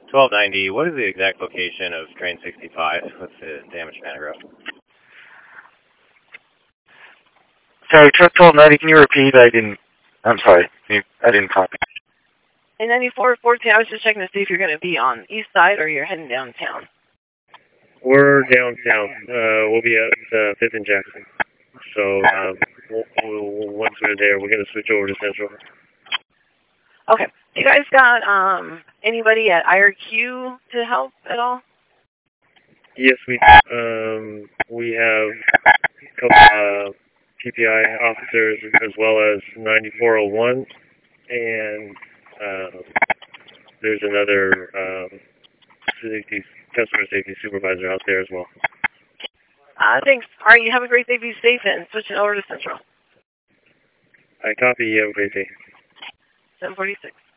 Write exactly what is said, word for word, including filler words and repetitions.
twelve ninety, what is the exact location of train sixty-five? What's the damage pantograph? Sorry, truck twelve ninety, can you repeat? I didn't, I'm sorry, I didn't copy. In ninety-four fourteen, I was just checking to see if you're going to be on east side or you're heading downtown. We're downtown. Uh, we'll be at uh, fifth and Jackson. So um, we'll, we'll, once we're there, we're going to switch over to Central. Okay. You guys got um, anybody at I R Q to help at all? Yes, we um, we have a couple uh, P P I officers as well as ninety-four oh one, and uh, there's another um, safety, customer safety supervisor out there as well. Uh, thanks. All right, you have a great day. Be safe and switching over to Central. I copy. You have a great day. seven forty-six.